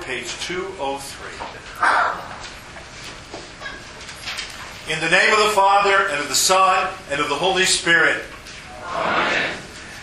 page 203. In the name of the Father, and of the Son, and of the Holy Spirit. Amen.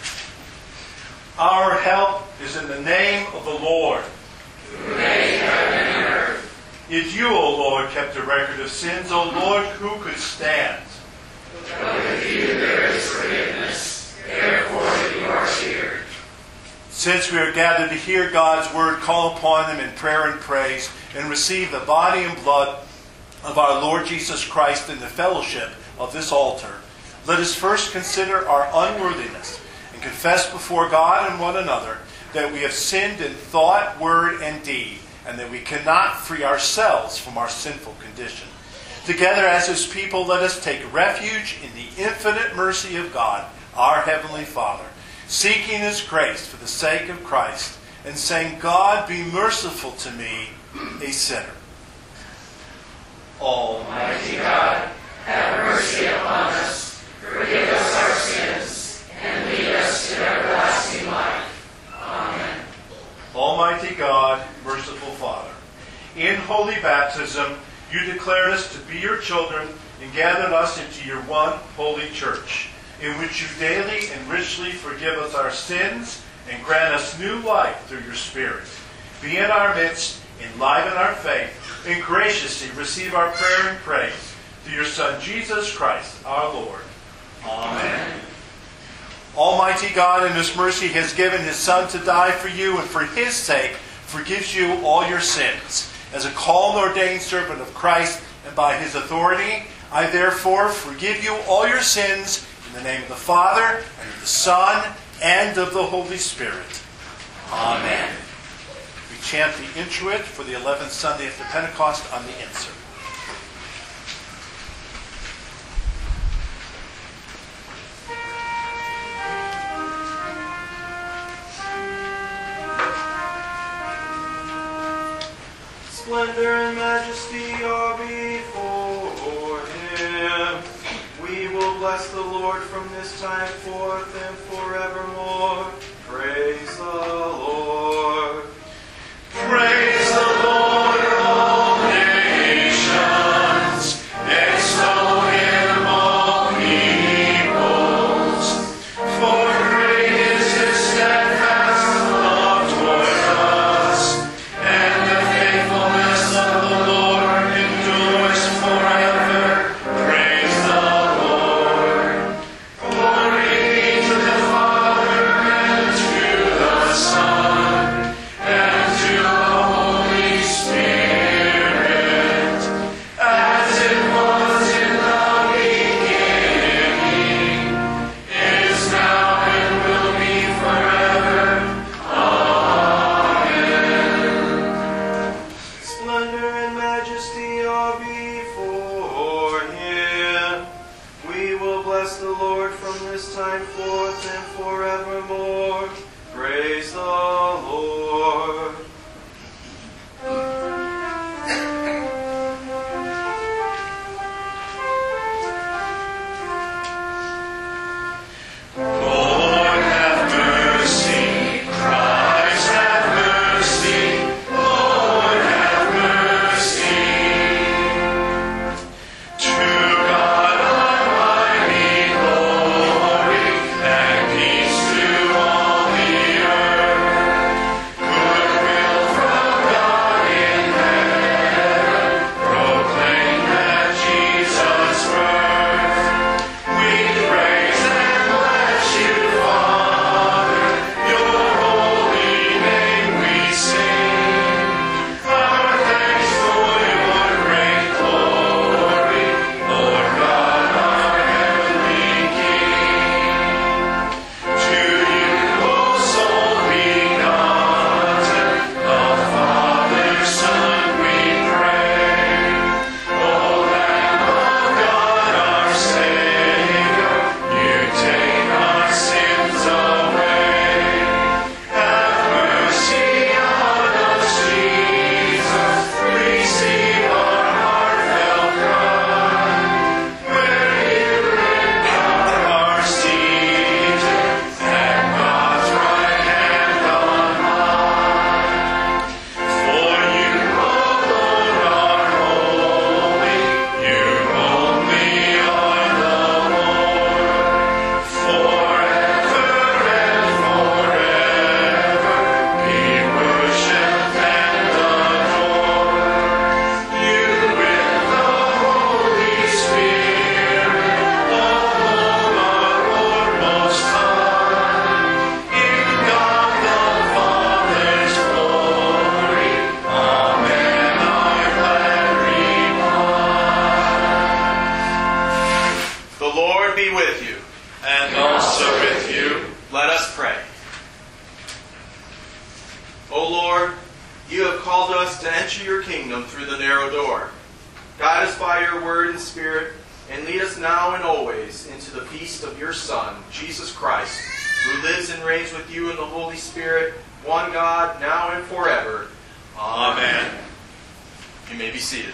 Our help is in the name of the Lord. Who made heaven and earth. If you, O Lord, kept a record of sins, O Lord, who could stand? But with you there is forgiveness, therefore you are cheered. Since we are gathered to hear God's word, call upon Him in prayer and praise, and receive the body and blood of our Lord Jesus Christ in the fellowship of this altar, let us first consider our unworthiness and confess before God and one another that we have sinned in thought, word, and deed, and that we cannot free ourselves from our sinful condition. Together as His people, let us take refuge in the infinite mercy of God, our Heavenly Father, seeking His grace for the sake of Christ, and saying, God, be merciful to me, a sinner. Almighty God, have mercy upon us, forgive us our sins, and lead us to everlasting life. Amen. Almighty God, merciful Father, in holy baptism, you declared us to be your children and gathered us into your one holy church, in which you daily and richly forgive us our sins and grant us new life through your Spirit. Be in our midst, enliven our faith, and graciously receive our prayer and praise through your Son, Jesus Christ, our Lord. Amen. Almighty God, in His mercy, has given His Son to die for you, and for His sake forgives you all your sins. As a called and ordained servant of Christ, and by His authority, I therefore forgive you all your sins in the name of the Father, and of the Son, and of the Holy Spirit. Amen. We chant the introit for the 11th Sunday after Pentecost on the insert. Splendor and majesty are before Him. We will bless the Lord from this time forth and forevermore. Praise the Lord. Praise the Lord, all nations. Extol Him, all peoples. For great is His steadfast love toward us, and the faithfulness of the Lord endures forever. Praise the Lord. Glory be to the Father, and to the Son, and to the Holy Spirit, as it was in the beginning, is now, and will be forever. Amen. Splendor and majesty are before Him. We will bless the Lord from this time forth and forevermore. Praise the Lord. Lord, have mercy. Christ, have mercy. Lord, have mercy. To God Almighty glory, and He be with you. And also with you. Let us pray. O Lord, you have called us to enter your kingdom through the narrow door. Guide us by your word and spirit, and lead us now and always into the feast of your Son, Jesus Christ, who lives and reigns with you in the Holy Spirit, one God, now and forever. Amen. You may be seated.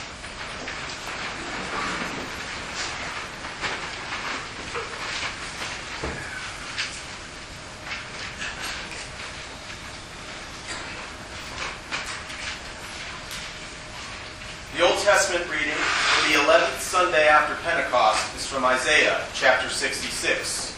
The Old Testament reading for the 11th Sunday after Pentecost is from Isaiah chapter 66.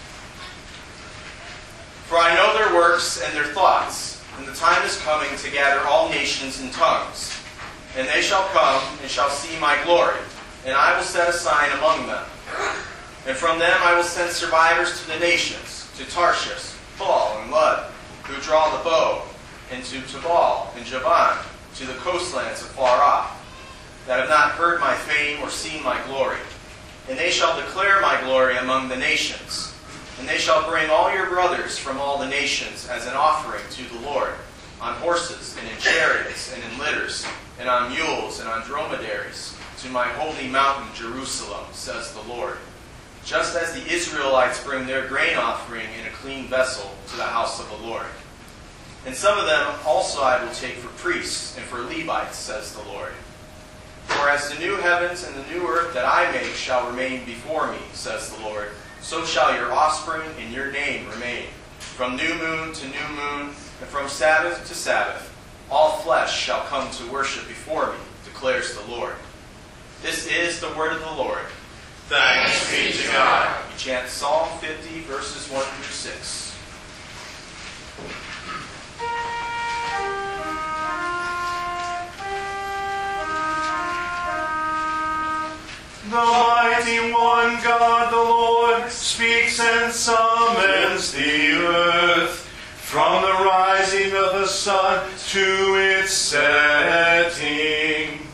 For I know their works and their thoughts, and the time is coming to gather all nations and tongues. And they shall come and shall see my glory, and I will set a sign among them. And from them I will send survivors to the nations, to Tarshish, Pul, and Lud, who draw the bow, and to Tubal and Javan, to the coastlands afar off, that have not heard my fame or seen my glory. And they shall declare my glory among the nations. And they shall bring all your brothers from all the nations as an offering to the Lord, on horses, and in chariots, and in litters, and on mules, and on dromedaries, to my holy mountain Jerusalem, says the Lord. Just as the Israelites bring their grain offering in a clean vessel to the house of the Lord. And some of them also I will take for priests and for Levites, says the Lord. For as the new heavens and the new earth that I make shall remain before me, says the Lord, so shall your offspring and your name remain. From new moon to new moon, and from Sabbath to Sabbath, all flesh shall come to worship before me, declares the Lord. This is the word of the Lord. Thanks be to God. We chant Psalm 50, verses 1 through 6. The mighty one God, the Lord, speaks and summons the earth, from the rising of the sun to its setting.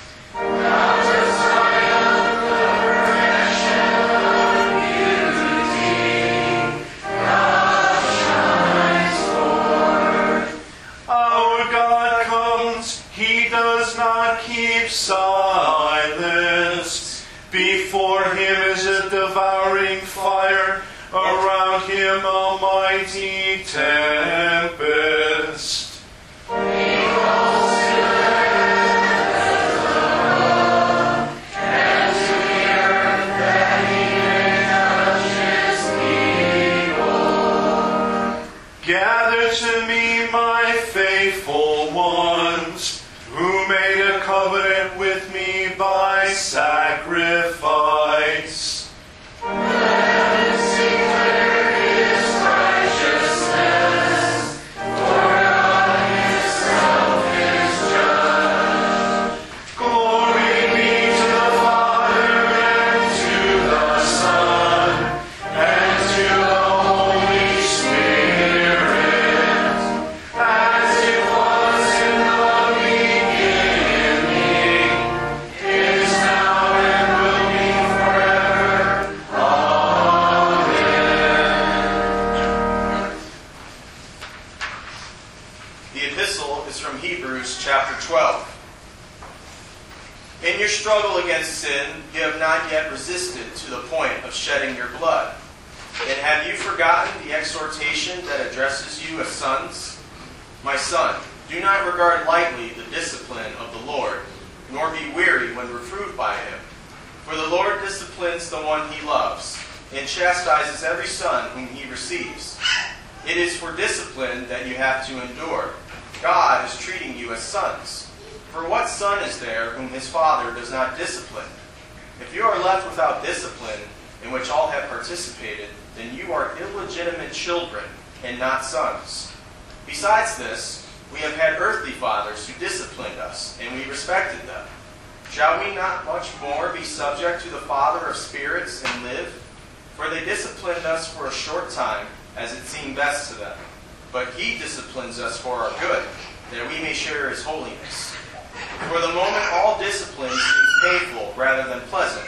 Our God comes, he does not keep silence. Before him is a devouring fire, around him a mighty tempest. Gather to me my faithful ones, who made a covenant with me by sacrifice. In your struggle against sin, you have not yet resisted to the point of shedding your blood. And have you forgotten the exhortation that addresses you as sons? My son, do not regard lightly the discipline of the Lord, nor be weary when reproved by him. For the Lord disciplines the one he loves, and chastises every son whom he receives. It is for discipline that you have to endure. God is treating you as sons. For what son is there whom his father does not discipline? If you are left without discipline, in which all have participated, then you are illegitimate children and not sons. Besides this, we have had earthly fathers who disciplined us, and we respected them. Shall we not much more be subject to the Father of spirits and live? For they disciplined us for a short time, as it seemed best to them. But he disciplines us for our good, that we may share his holiness. For the moment all discipline seems painful rather than pleasant,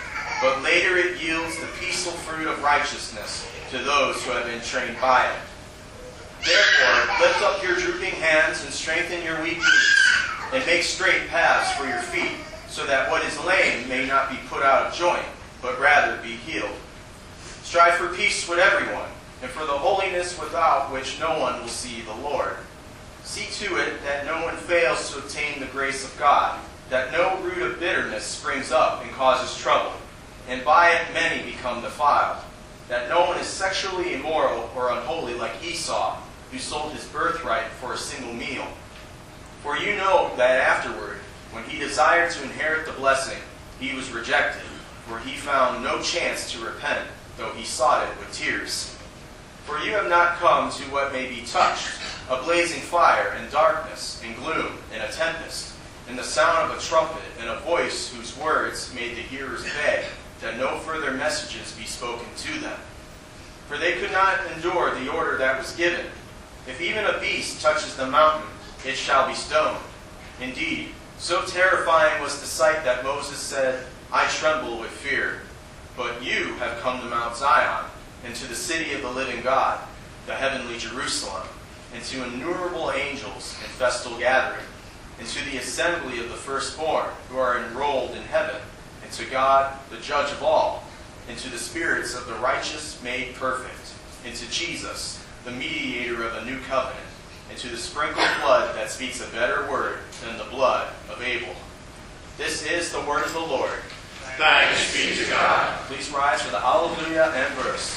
but later it yields the peaceful fruit of righteousness to those who have been trained by it. Therefore, lift up your drooping hands and strengthen your weak knees, and make straight paths for your feet, so that what is lame may not be put out of joint, but rather be healed. Strive for peace with everyone, and for the holiness without which no one will see the Lord. See to it that no one fails to obtain the grace of God, that no root of bitterness springs up and causes trouble, and by it many become defiled, that no one is sexually immoral or unholy like Esau, who sold his birthright for a single meal. For you know that afterward, when he desired to inherit the blessing, he was rejected, for he found no chance to repent, though he sought it with tears. For you have not come to what may be touched, a blazing fire and darkness and gloom and a tempest, and the sound of a trumpet and a voice whose words made the hearers beg that no further messages be spoken to them. For they could not endure the order that was given. If even a beast touches the mountain, it shall be stoned. Indeed, so terrifying was the sight that Moses said, I tremble with fear. But you have come to Mount Zion, and to the city of the living God, the heavenly Jerusalem, and to innumerable angels in festal gathering, and to the assembly of the firstborn who are enrolled in heaven, and to God, the judge of all, and to the spirits of the righteous made perfect, and to Jesus, the mediator of a new covenant, and to the sprinkled blood that speaks a better word than the blood of Abel. This is the word of the Lord. Thanks be to God. Please rise for the Hallelujah and verse.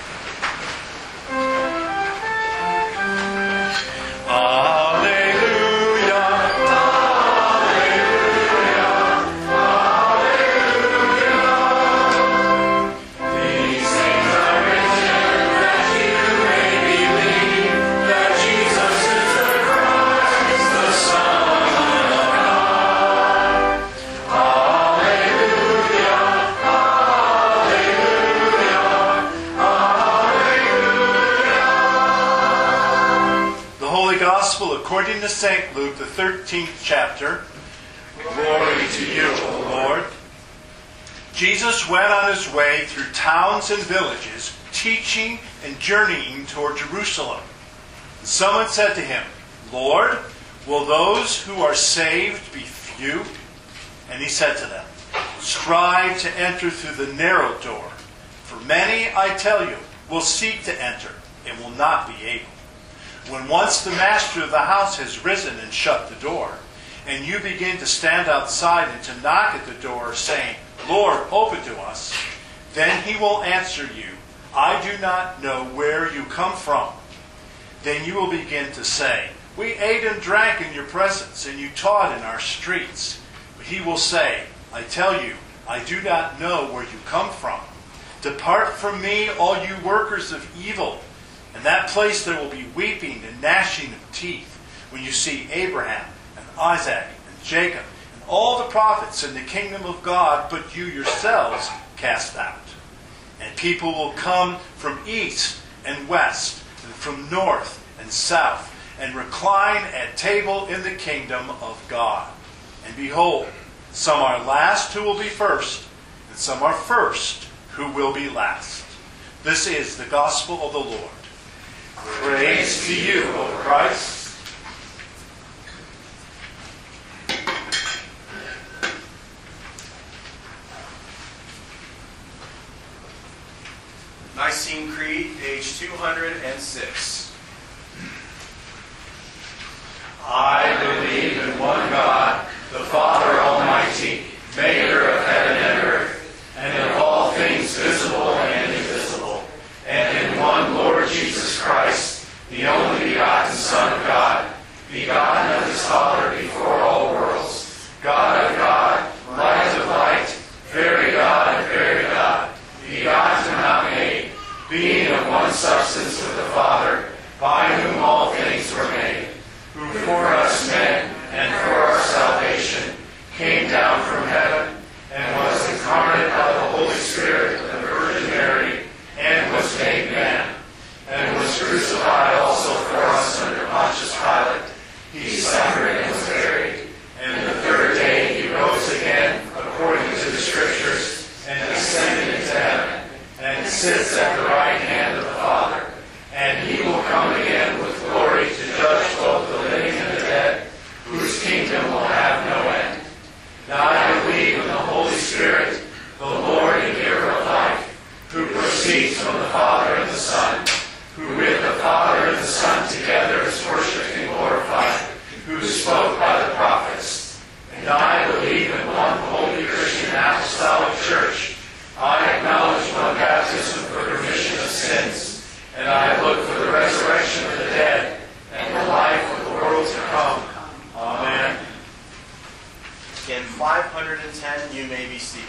According to St. Luke, the 13th chapter. Glory to you, O Lord. Jesus went on his way through towns and villages, teaching and journeying toward Jerusalem. And someone said to him, Lord, will those who are saved be few? And he said to them, strive to enter through the narrow door. For many, I tell you, will seek to enter and will not be able. When once the master of the house has risen and shut the door, and you begin to stand outside and to knock at the door, saying, Lord, open to us, then he will answer you, I do not know where you come from. Then you will begin to say, we ate and drank in your presence, and you taught in our streets. But he will say, I tell you, I do not know where you come from. Depart from me, all you workers of evil. In that place there will be weeping and gnashing of teeth when you see Abraham and Isaac and Jacob and all the prophets in the kingdom of God, but you yourselves cast out. And people will come from east and west and from north and south and recline at table in the kingdom of God. And behold, some are last who will be first, and some are first who will be last. This is the gospel of the Lord. Praise to you, O Christ. Nicene Creed, page 206. I believe in one God, the Father Almighty, maker of heaven and earth, and of all things visible and invisible, and in one Lord Jesus Christ, the only begotten Son of God, begotten of his Father before all worlds, God of God, light of light, very God of very God, begotten, not made, being of one substance with the Father, sits at the right hand of the Father. And he will come again with glory to judge both the living and the dead, whose kingdom will have no end. Now I believe in the Holy Spirit, the Lord and giver of life, who proceeds from the Father and the Son, who with the Father and the Son together is worshipped and glorified, who spoke by the prophets. And I believe in one holy Christian apostolic church. I acknowledge one baptism for the remission of sins. And I look for the resurrection of the dead and the life of the world to come. Amen. In 510, you may be seated.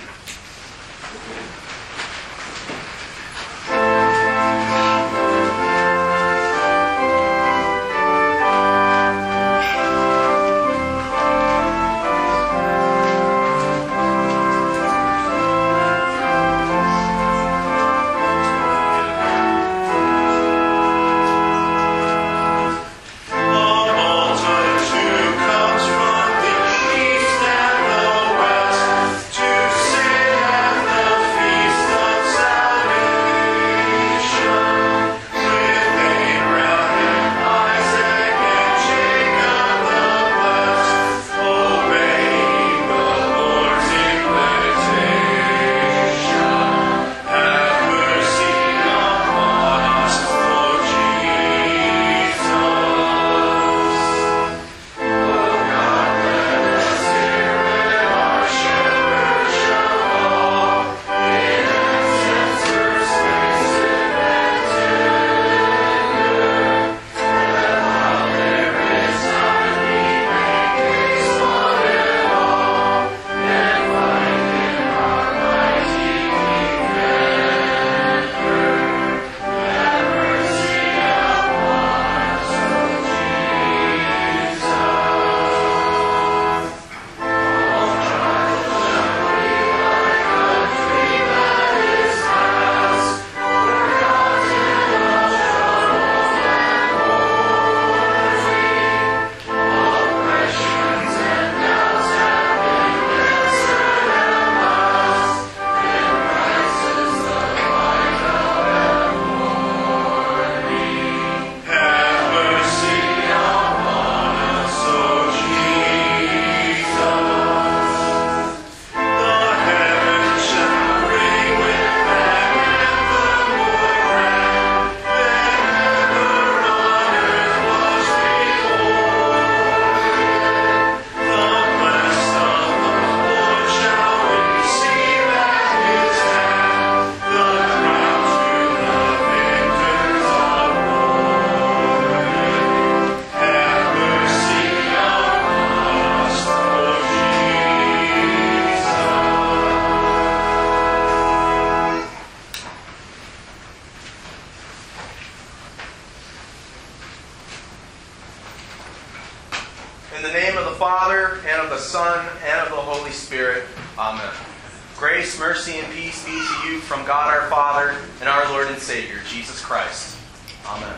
In the name of the Father, and of the Son, and of the Holy Spirit. Amen. Grace, mercy, and peace be to you from God our Father and our Lord and Savior, Jesus Christ. Amen.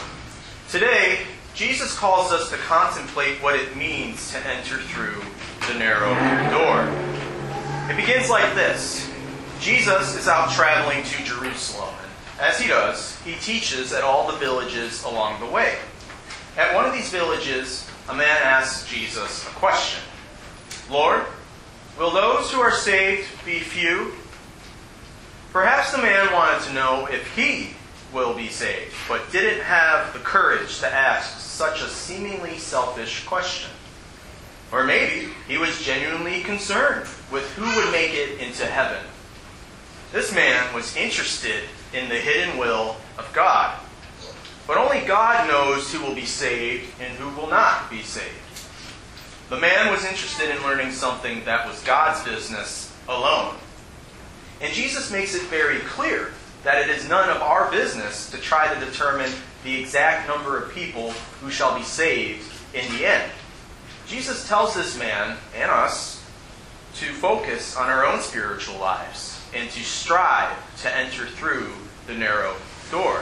Today, Jesus calls us to contemplate what it means to enter through the narrow door. It begins like this. Jesus is out traveling to Jerusalem, and as he does, he teaches at all the villages along the way. At one of these villages, a man asks Jesus a question. Lord, will those who are saved be few? Perhaps the man wanted to know if he will be saved, but didn't have the courage to ask such a seemingly selfish question. Or maybe he was genuinely concerned with who would make it into heaven. This man was interested in the hidden will of God. But only God knows who will be saved and who will not be saved. The man was interested in learning something that was God's business alone. And Jesus makes it very clear that it is none of our business to try to determine the exact number of people who shall be saved in the end. Jesus tells this man and us to focus on our own spiritual lives and to strive to enter through the narrow door.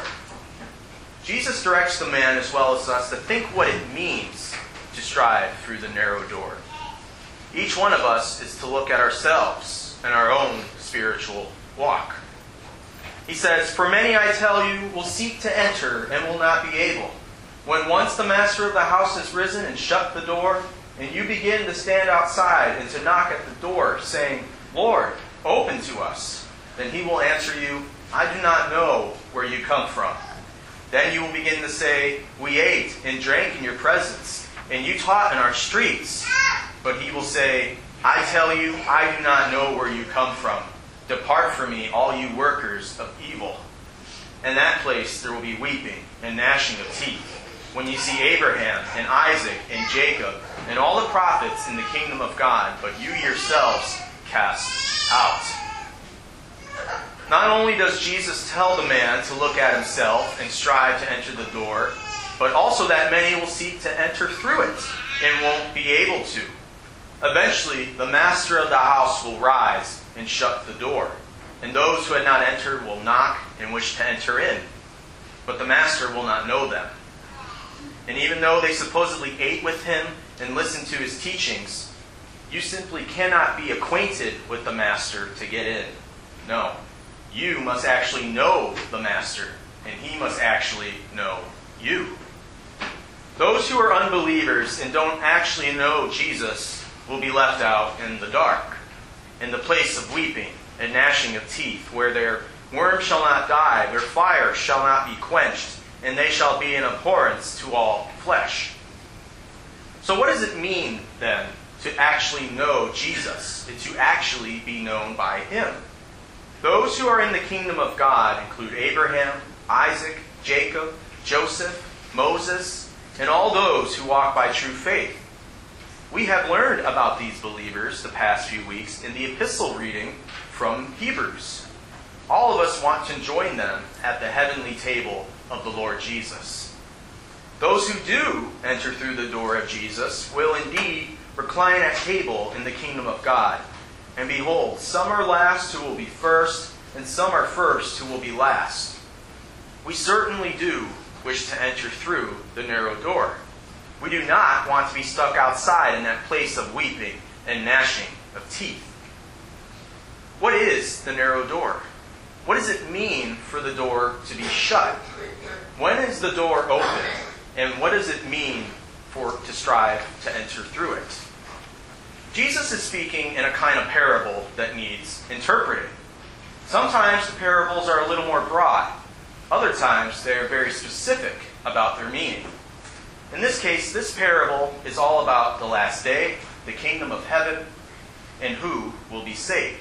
Jesus directs the man as well as us to think what it means to strive through the narrow door. Each one of us is to look at ourselves and our own spiritual walk. He says, "For many, I tell you, will seek to enter and will not be able. When once the master of the house has risen and shut the door, and you begin to stand outside and to knock at the door, saying, 'Lord, open to us,' then he will answer you, 'I do not know where you come from.' Then you will begin to say, 'We ate and drank in your presence, and you taught in our streets.' But he will say, 'I tell you, I do not know where you come from. Depart from me, all you workers of evil.' In that place there will be weeping and gnashing of teeth, when you see Abraham and Isaac and Jacob and all the prophets in the kingdom of God, but you yourselves cast out." Not only does Jesus tell the man to look at himself and strive to enter the door, but also that many will seek to enter through it and won't be able to. Eventually, the master of the house will rise and shut the door, and those who had not entered will knock and wish to enter in, but the master will not know them. And even though they supposedly ate with him and listened to his teachings, you simply cannot be acquainted with the master to get in. No, you must actually know the master, and he must actually know you. Those who are unbelievers and don't actually know Jesus will be left out in the dark, in the place of weeping and gnashing of teeth, where their worm shall not die, their fire shall not be quenched, and they shall be an abhorrence to all flesh. So what does it mean, then, to actually know Jesus, and to actually be known by him? Those who are in the kingdom of God include Abraham, Isaac, Jacob, Joseph, Moses, and all those who walk by true faith. We have learned about these believers the past few weeks in the epistle reading from Hebrews. All of us want to join them at the heavenly table of the Lord Jesus. Those who do enter through the door of Jesus will indeed recline at table in the kingdom of God. And behold, some are last who will be first, and some are first who will be last. We certainly do wish to enter through the narrow door. We do not want to be stuck outside in that place of weeping and gnashing of teeth. What is the narrow door? What does it mean for the door to be shut? When is the door open? And what does it mean to strive to enter through it? Jesus is speaking in a kind of parable that needs interpreting. Sometimes the parables are a little more broad. Other times they are very specific about their meaning. In this case, this parable is all about the last day, the kingdom of heaven, and who will be saved.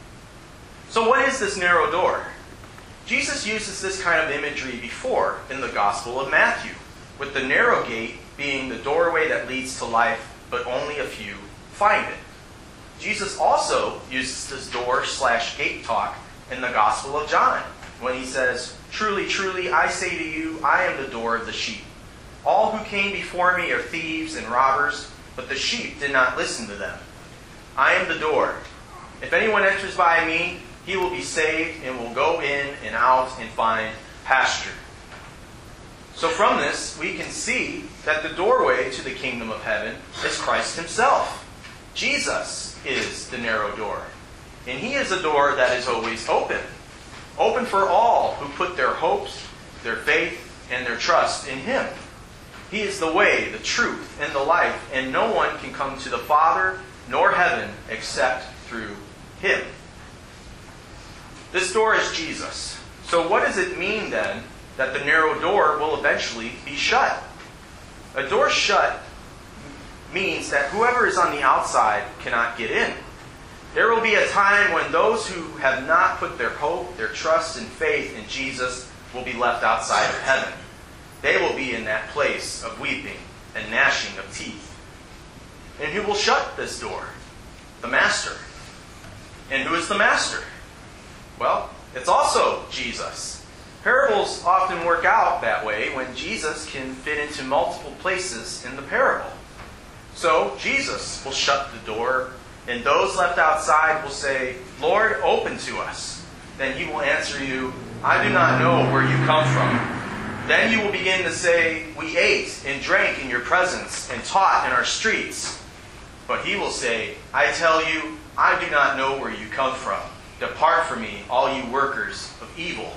So what is this narrow door? Jesus uses this kind of imagery before in the Gospel of Matthew, with the narrow gate being the doorway that leads to life, but only a few find it. Jesus also uses this door/gate talk in the Gospel of John, when he says, "Truly, truly, I say to you, I am the door of the sheep. All who came before me are thieves and robbers, but the sheep did not listen to them. I am the door. If anyone enters by me, he will be saved and will go in and out and find pasture." So from this, we can see that the doorway to the kingdom of heaven is Christ himself. Jesus is the narrow door. And he is a door that is always open. Open for all who put their hopes, their faith, and their trust in him. He is the way, the truth, and the life, and no one can come to the Father nor heaven except through him. This door is Jesus. So what does it mean then that the narrow door will eventually be shut? A door shut means that whoever is on the outside cannot get in. There will be a time when those who have not put their hope, their trust, and faith in Jesus will be left outside of heaven. They will be in that place of weeping and gnashing of teeth. And who will shut this door? The Master. And who is the Master? Well, it's also Jesus. Parables often work out that way when Jesus can fit into multiple places in the parable. So Jesus will shut the door, and those left outside will say, "Lord, open to us." Then he will answer you, "I do not know where you come from." Then you will begin to say, "We ate and drank in your presence and taught in our streets." But he will say, "I tell you, I do not know where you come from. Depart from me, all you workers of evil."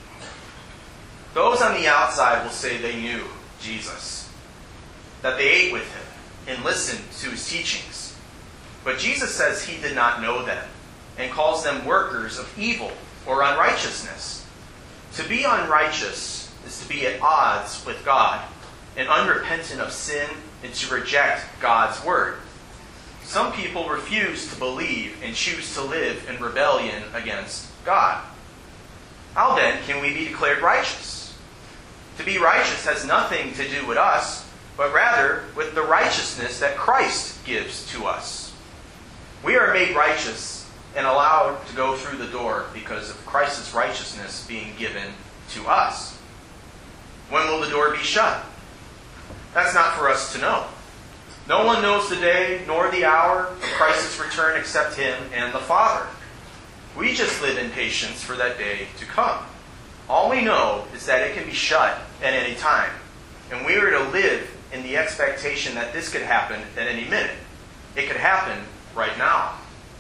Those on the outside will say they knew Jesus, that they ate with him and listened to his teachings. But Jesus says he did not know them and calls them workers of evil or unrighteousness. To be unrighteous is to be at odds with God and unrepentant of sin and to reject God's word. Some people refuse to believe and choose to live in rebellion against God. How then can we be declared righteous? To be righteous has nothing to do with us, but rather with the righteousness that Christ gives to us. We are made righteous and allowed to go through the door because of Christ's righteousness being given to us. When will the door be shut? That's not for us to know. No one knows the day nor the hour of Christ's return except him and the Father. We just live in patience for that day to come. All we know is that it can be shut at any time, and we are to live in the expectation that this could happen at any minute. It could happen right now.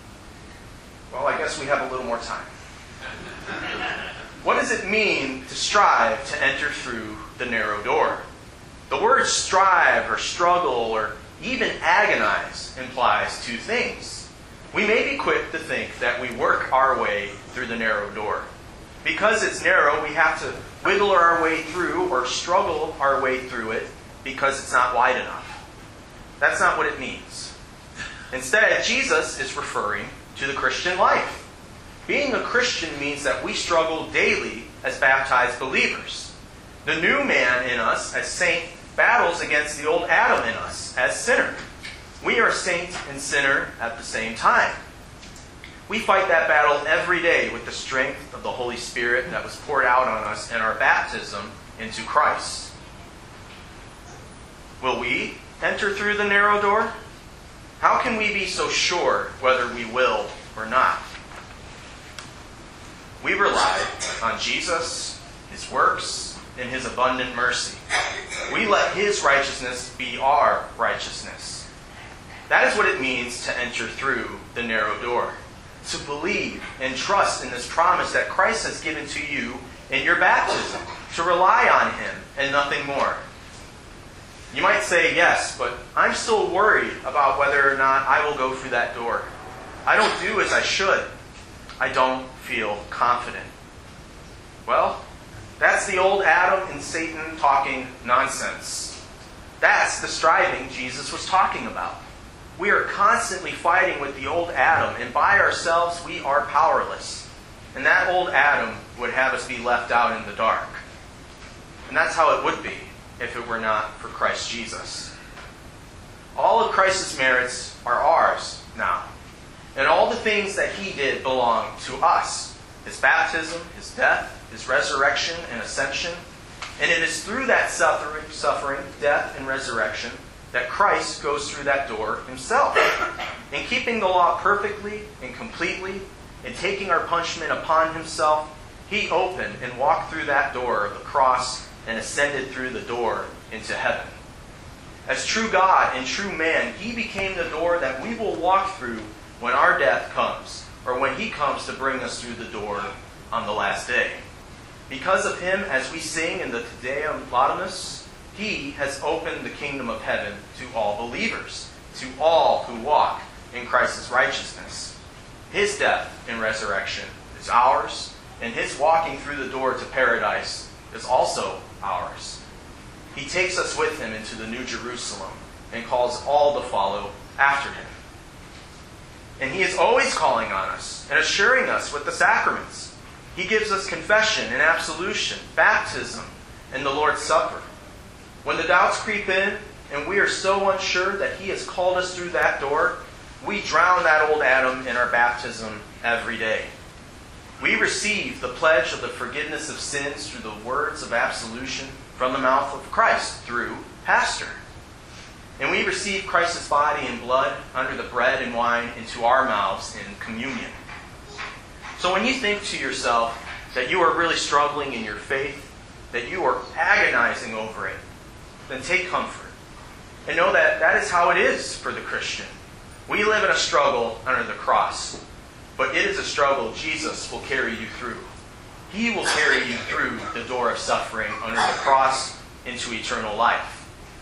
Well, I guess we have a little more time. What does it mean to strive to enter through the narrow door? The word strive or struggle or even agonize implies two things. We may be quick to think that we work our way through the narrow door. Because it's narrow, we have to wiggle our way through or struggle our way through it because it's not wide enough. That's not what it means. Instead, Jesus is referring to the Christian life. Being a Christian means that we struggle daily as baptized believers. The new man in us as saint battles against the old Adam in us as sinner. We are saint and sinner at the same time. We fight that battle every day with the strength of the Holy Spirit that was poured out on us in our baptism into Christ. Will we enter through the narrow door? How can we be so sure whether we will or not? We rely on Jesus, his works, and his abundant mercy. We let his righteousness be our righteousness. That is what it means to enter through the narrow door. To believe and trust in this promise that Christ has given to you in your baptism. To rely on him and nothing more. You might say, yes, but I'm still worried about whether or not I will go through that door. I don't do as I should. I don't feel confident. Well, that's the old Adam and Satan talking nonsense. That's the striving Jesus was talking about. We are constantly fighting with the old Adam, and by ourselves we are powerless. And that old Adam would have us be left out in the dark. And that's how it would be if it were not for Christ Jesus. All of Christ's merits are ours now. And all the things that he did belong to us. His baptism, his death, his resurrection and ascension. And it is through that suffering, death, and resurrection that Christ goes through that door himself. In keeping the law perfectly and completely, and taking our punishment upon himself, he opened and walked through that door of the cross and ascended through the door into heaven. As true God and true man, he became the door that we will walk through when our death comes, or when he comes to bring us through the door on the last day. Because of him, as we sing in the Te Deum Laudamus, he has opened the kingdom of heaven to all believers, to all who walk in Christ's righteousness. His death and resurrection is ours, and his walking through the door to paradise is also ours. He takes us with him into the New Jerusalem and calls all to follow after him. And he is always calling on us and assuring us with the sacraments. He gives us confession and absolution, baptism, and the Lord's Supper. When the doubts creep in and we are so unsure that he has called us through that door, we drown that old Adam in our baptism every day. We receive the pledge of the forgiveness of sins through the words of absolution from the mouth of Christ through pastor. And we receive Christ's body and blood under the bread and wine into our mouths in communion. So when you think to yourself that you are really struggling in your faith, that you are agonizing over it, then take comfort. And know that that is how it is for the Christian. We live in a struggle under the cross. But it is a struggle Jesus will carry you through. He will carry you through the door of suffering under the cross into eternal life.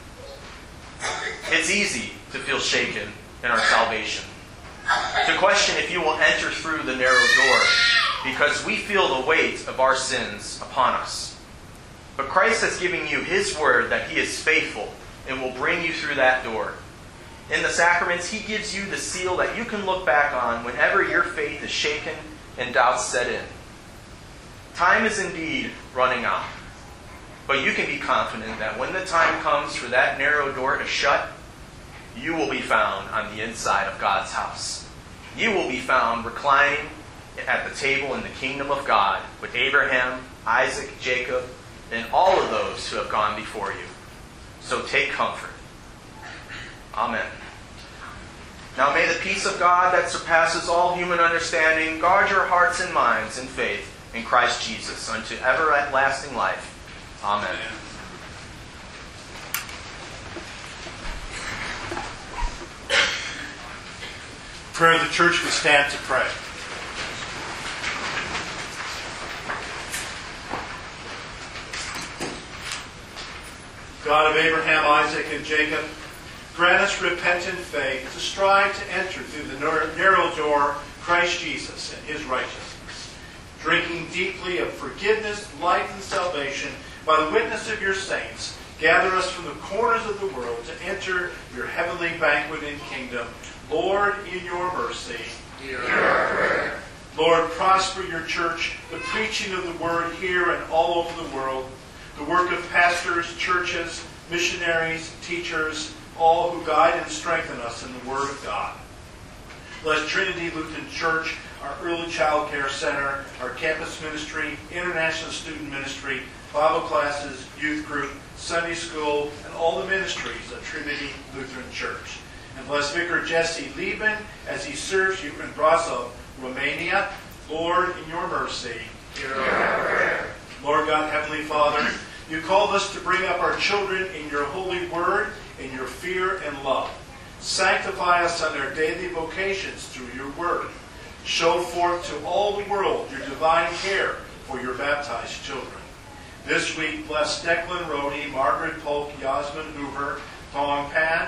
It's easy to feel shaken in our salvation, to question if you will enter through the narrow door because we feel the weight of our sins upon us. But Christ has given you His word that He is faithful and will bring you through that door. In the sacraments, He gives you the seal that you can look back on whenever your faith is shaken and doubts set in. Time is indeed running out. But you can be confident that when the time comes for that narrow door to shut, you will be found on the inside of God's house. You will be found reclining at the table in the kingdom of God with Abraham, Isaac, Jacob, and all of those who have gone before you. So take comfort. Amen. Now may the peace of God that surpasses all human understanding guard your hearts and minds in faith in Christ Jesus unto everlasting life. Amen. Prayer of the church, we stand to pray. God of Abraham, Isaac, and Jacob, grant us repentant faith to strive to enter through the narrow door, Christ Jesus and His righteousness, drinking deeply of forgiveness, life, and salvation by the witness of your saints. Gather us from the corners of the world to enter your heavenly banquet and kingdom. Lord, in your mercy, hear our prayer. Lord, prosper your church, the preaching of the word here and all over the world, the work of pastors, churches, missionaries, teachers, all who guide and strengthen us in the Word of God. Bless Trinity Lutheran Church, our early child care center, our campus ministry, international student ministry, Bible classes, youth group, Sunday school, and all the ministries of Trinity Lutheran Church. And bless Vicar Jesse Lieben as he serves you in Brasov, Romania. Lord, in your mercy, hear our prayer. Lord God, Heavenly Father, you called us to bring up our children in your holy word, in your fear and love. Sanctify us on our daily vocations through your word. Show forth to all the world your divine care for your baptized children. This week, bless Declan Rohde, Margaret Polk, Yasmin Hoover, Thong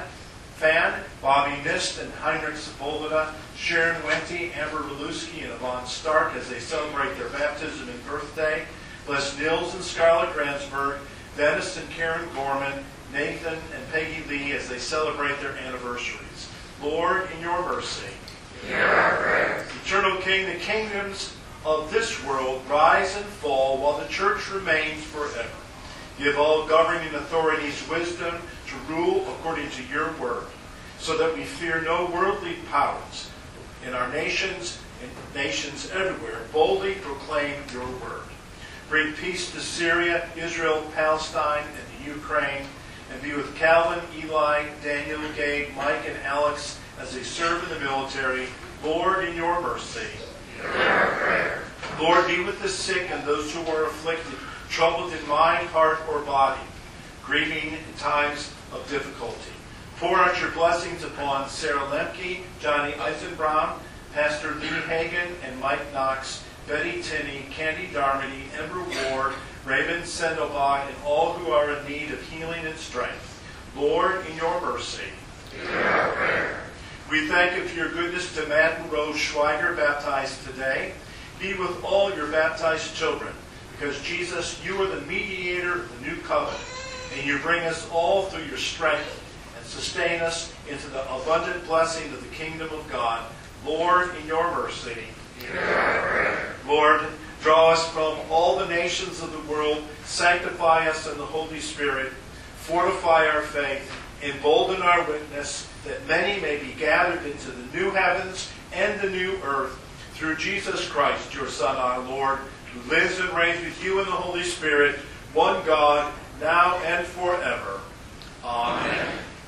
Fan, Bobby Nist, and Heinrich Sepulveda, Sharon Wente, Amber Reluski, and Yvonne Stark as they celebrate their baptism and birthday. Bless Nils and Scarlett Gransberg, Dennis and Karen Gorman, Nathan and Peggy Lee as they celebrate their anniversaries. Lord, in your mercy, hear our prayer. Eternal King, the kingdoms of this world rise and fall while the church remains forever. Give all governing authorities wisdom to rule according to your word, so that we fear no worldly powers. In our nations and nations everywhere, boldly proclaim your word. Bring peace to Syria, Israel, Palestine, and the Ukraine, and be with Calvin, Eli, Daniel, Gabe, Mike, and Alex as they serve in the military. Lord, in your mercy, hear our prayer. Lord, be with the sick and those who are afflicted, troubled in mind, heart, or body, grieving in times of difficulty. Pour out your blessings upon Sarah Lemke, Johnny Eisenbraun, Pastor Lee Hagan and Mike Knox, Betty Tinney, Candy Darmody, Ember Ward, Raymond Sendelbach, and all who are in need of healing and strength. Lord, in your mercy, hear our prayer. we thank you for your goodness to Matt and Rose Schweiger, baptized today. Be with all your baptized children, because Jesus, you are the mediator of the new covenant, and you bring us all through your strength and sustain us into the abundant blessing of the kingdom of God. Lord, in your mercy, hear our prayer. Lord, draw us from all the nations of the world, sanctify us in the Holy Spirit, fortify our faith, embolden our witness, that many may be gathered into the new heavens and the new earth, through Jesus Christ, your Son, our Lord, who lives and reigns with you in the Holy Spirit, one God, now and forever. Amen.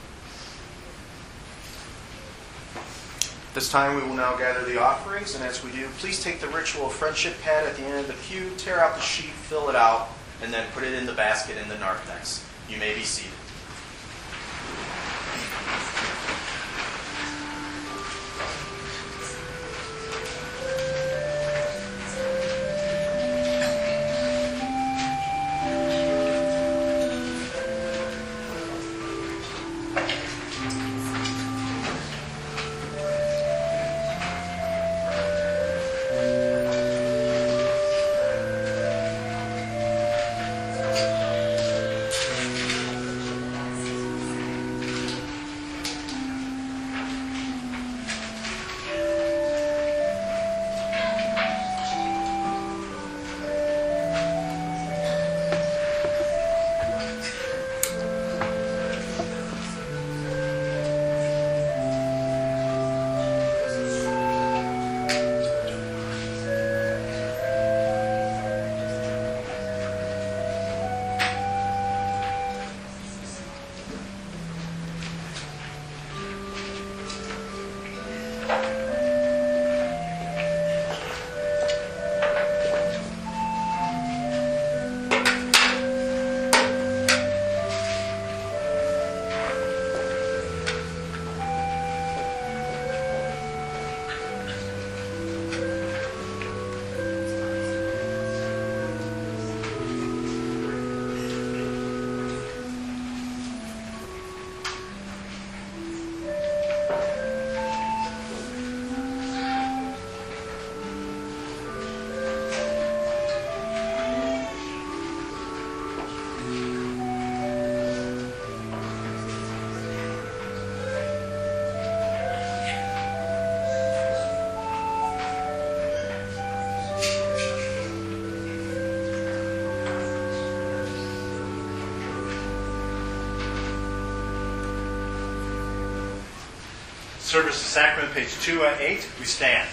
This time we will now gather the offerings, and as we do, please take the ritual friendship pad at the end of the pew, tear out the sheet, fill it out, and then put it in the basket in the narthex. You may be seated. Service of Sacrament, page 208. We stand.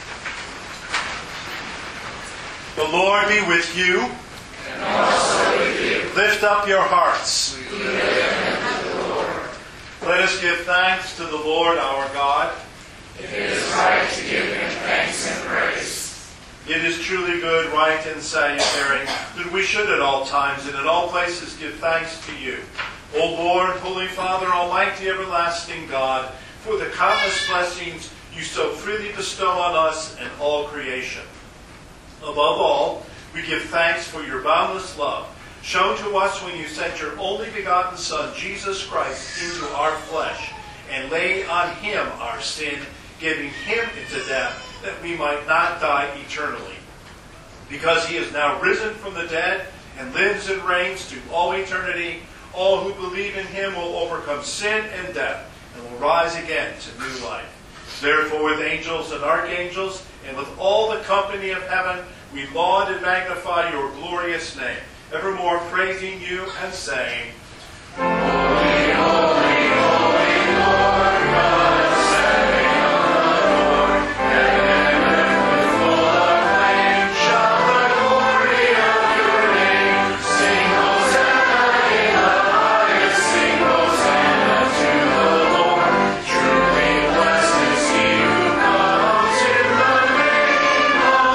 The Lord be with you. And also with you. Lift up your hearts. We lift them to the Lord. Let us give thanks to the Lord our God. It is right to give Him thanks and praise. It is truly good, right, and salutary that we should at all times and in all places give thanks to you, O Lord, Holy Father, Almighty, everlasting God, for the countless blessings you so freely bestow on us and all creation. Above all, we give thanks for your boundless love, shown to us when you sent your only begotten Son, Jesus Christ, into our flesh, and laid on him our sin, giving him into death, that we might not die eternally. Because he is now risen from the dead and lives and reigns to all eternity, all who believe in him will overcome sin and death and will rise again to new life. Therefore, with angels and archangels and with all the company of heaven, we laud and magnify your glorious name, evermore praising you and saying, Holy, holy, holy Lord God, sending on the Lord, heaven and earth with full acclaim, shout the glory of your name. Sing Hosanna in the highest, sing Hosanna to the Lord. Truly blessed is he who comes in the name of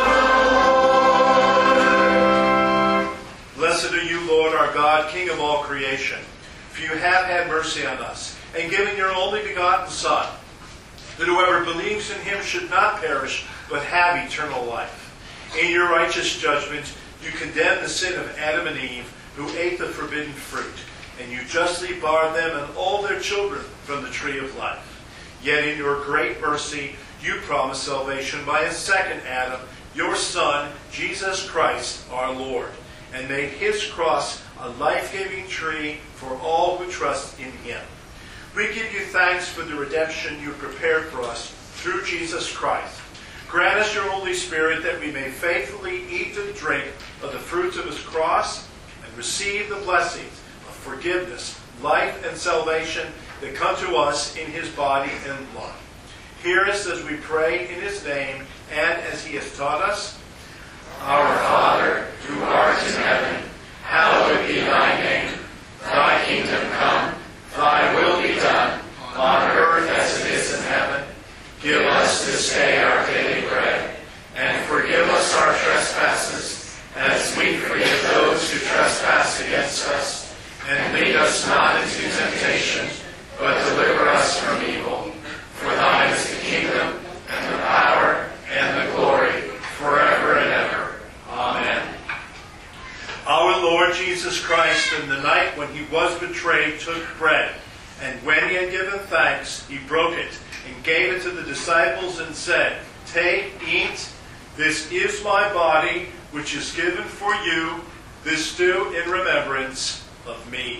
the Lord. Blessed are you, Lord our God, King of all creation. For you have had mercy on us, and given your only begotten Son, that whoever believes in him should not perish, but have eternal life. In your righteous judgment, you condemn the sin of Adam and Eve, who ate the forbidden fruit, and you justly barred them and all their children from the tree of life. Yet in your great mercy, you promised salvation by a second Adam, your Son, Jesus Christ, our Lord, and made his cross a life-giving tree for all who trust in him. We give you thanks for the redemption you prepared for us through Jesus Christ. Grant us your Holy Spirit that we may faithfully eat and drink of the fruits of his cross and receive the blessings of forgiveness, life, and salvation that come to us in his body and blood. Hear us as we pray in his name and as he has taught us. Our Father, who art in heaven, hallowed be thy name. Thy kingdom come, thy will be done, on earth as it is in heaven. Give us this day our daily bread, and forgive us our trespasses, as we forgive those who trespass against us. And lead us not into temptation, but deliver us from evil. For thine is the kingdom, and the power, and the glory, forever and ever. Amen. Our Lord Jesus Christ, in the night when he was betrayed, took bread, and when he had given thanks, he broke it, and gave it to the disciples, and said, Take, eat, this is my body, which is given for you. This do in remembrance of me.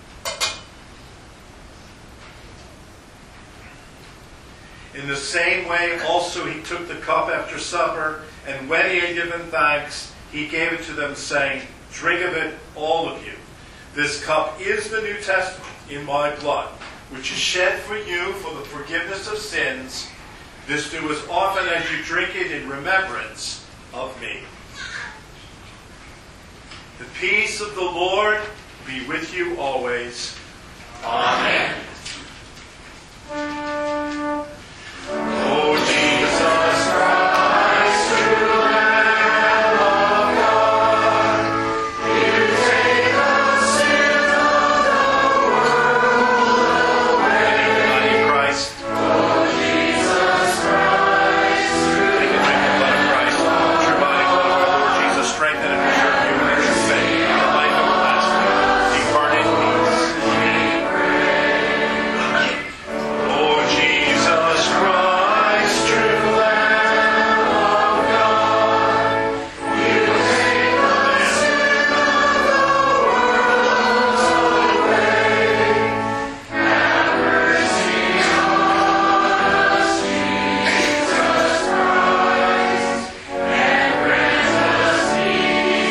In the same way also he took the cup after supper, and when he had given thanks, he gave it to them, saying, Drink of it, all of you. This cup is the New Testament in my blood, which is shed for you for the forgiveness of sins. This do as often as you drink it in remembrance of me. The peace of the Lord be with you always. Amen. O Jesus Christ, true Lamb of God, you take the sin of the world away. Body of Christ. O Jesus Christ, Take and drink the blood of Christ. True body, blood of our Lord Jesus, strengthen and preserve you in your faith and life everlasting. Depart in peace. O Jesus Christ, true Lamb of God, you take the sin of the world away. Have mercy on us, Jesus Christ, and grant us peace.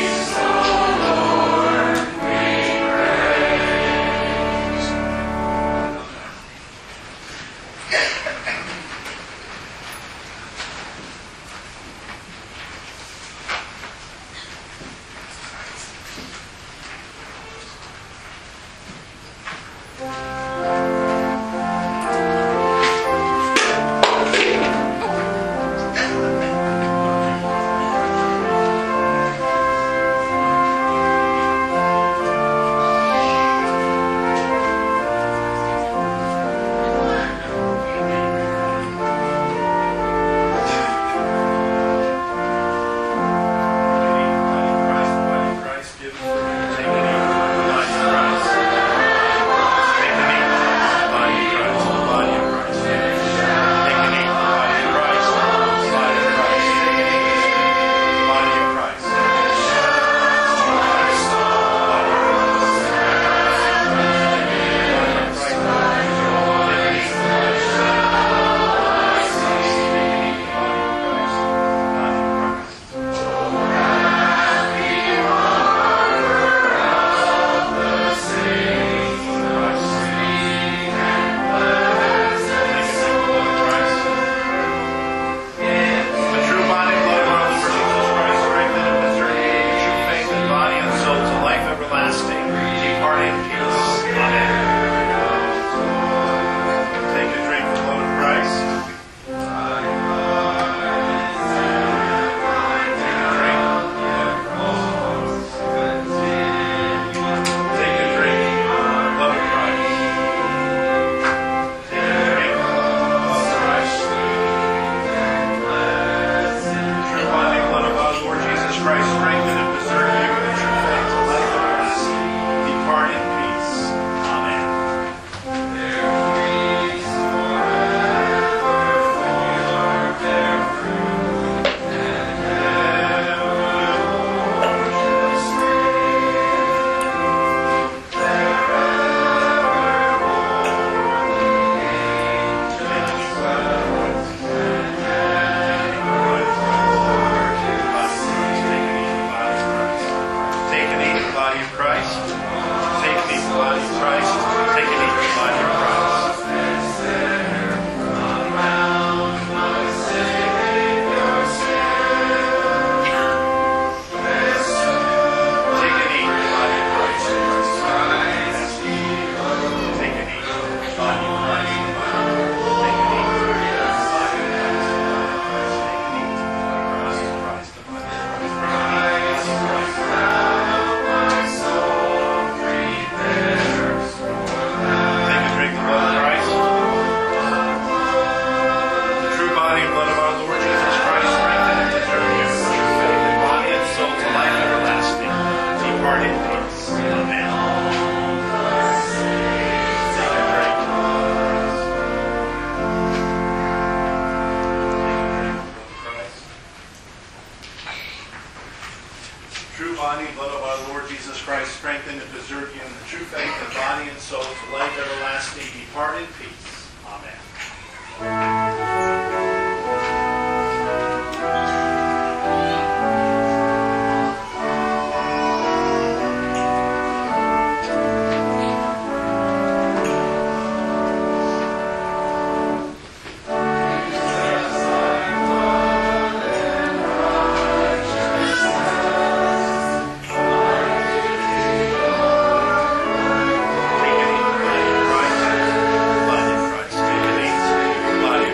body of Christ. Take and eat the body of Christ. Take and eat the body of Christ. True body and blood of our Lord Jesus Christ, strengthen and preserve you in the true faith and body and soul to life everlasting. Depart in peace. Amen. Take and eat the body of Christ. Body of Christ. Take and eat the body of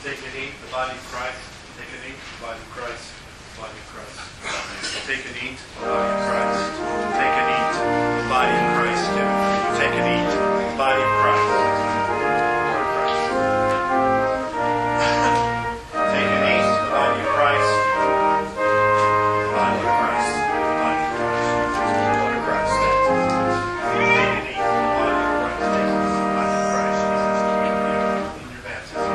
Take and eat, the body of Christ. Take and eat, the body of Christ. The body of Christ. Take and eat, the body of Christ. Take and eat, the body of Christ. Take and eat, the body of Christ. Take and eat, the body of Christ. The body of Christ. The body of Christ. The blood of Christ. Take and eat, the body of Christ. Take and eat, the body of Christ. In your baptism.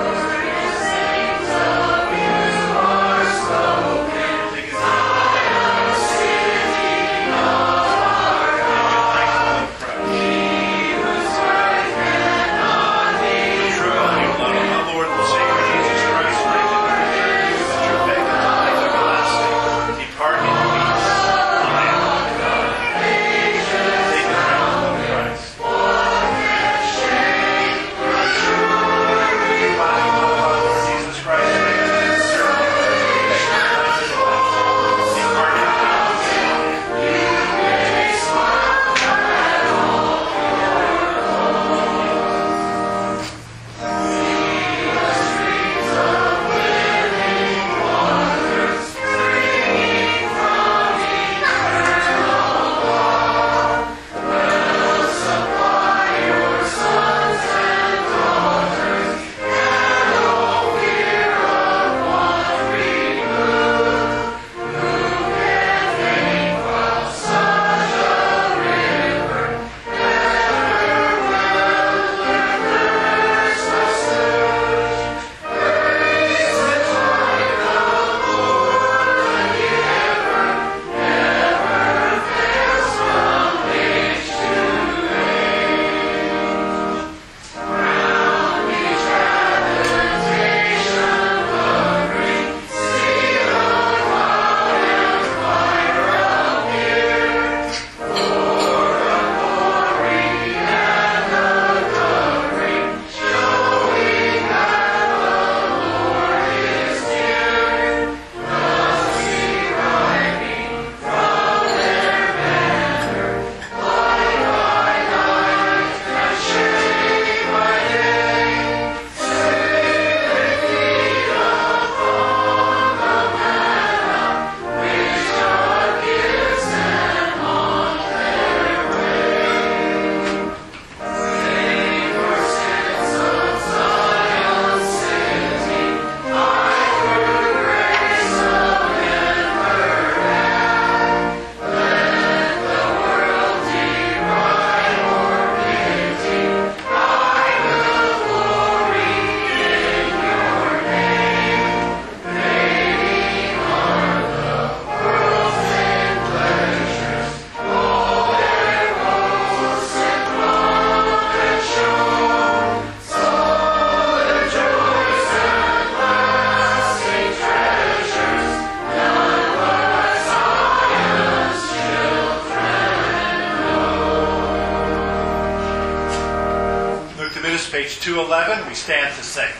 Page 211, we stand to sing.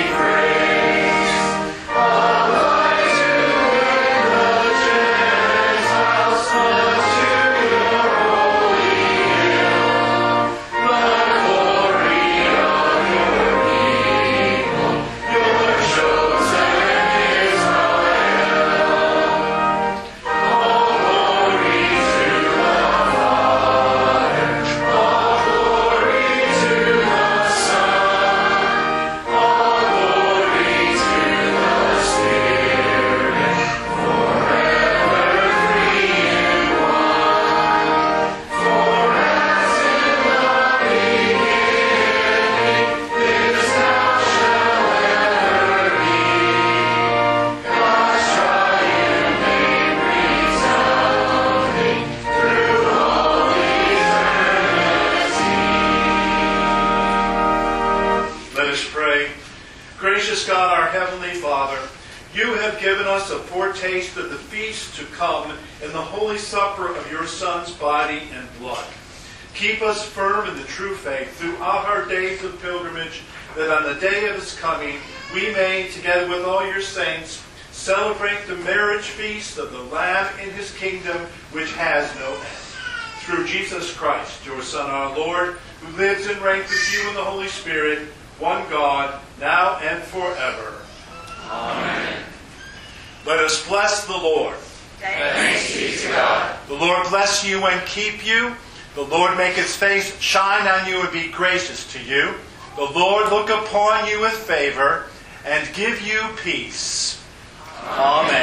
All foretaste of the feast to come in the holy supper of your Son's body and blood. Keep us firm in the true faith throughout our days of pilgrimage, that on the day of his coming we may, together with all your saints, celebrate the marriage feast of the Lamb in his kingdom, which has no end. Through Jesus Christ, your Son, our Lord, who lives and reigns with you in the Holy Spirit, one God, now and forever. Amen. Let us bless the Lord. Thanks be to God. The Lord bless you and keep you. The Lord make his face shine on you and be gracious to you. The Lord look upon you with favor and give you peace. Amen.